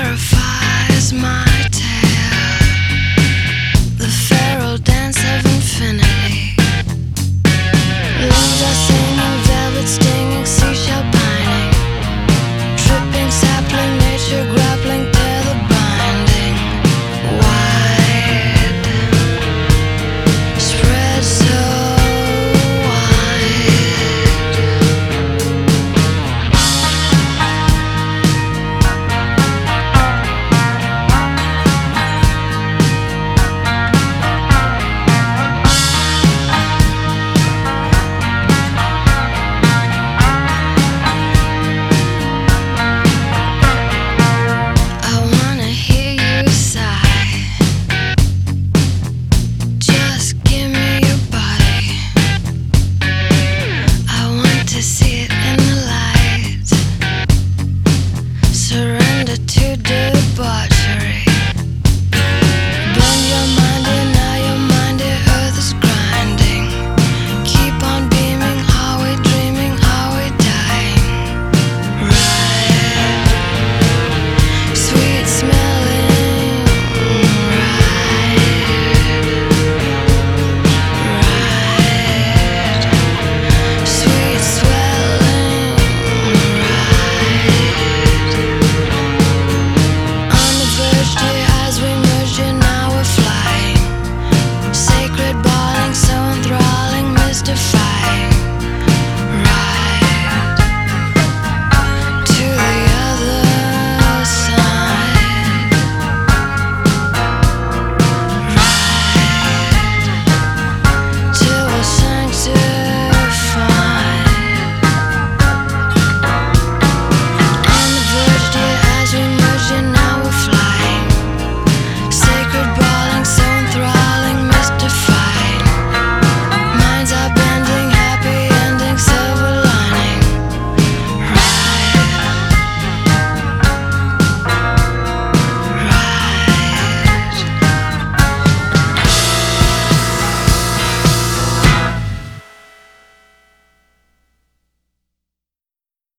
terrifies my tale. The feral dance of infinity. Leaves are singing, velvet stinging, seashell pining. Tripping sapling, nature grappling, tether binding. Wide, spread so wide. I wanna hear you sigh. Just give me your body. I want to see it in the light. Surrender to debauchery.